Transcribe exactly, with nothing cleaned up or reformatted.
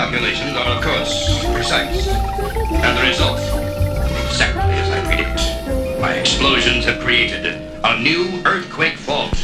calculations are, of course, precise. And the result, exactly as I predict. My explosions have created a new earthquake fault.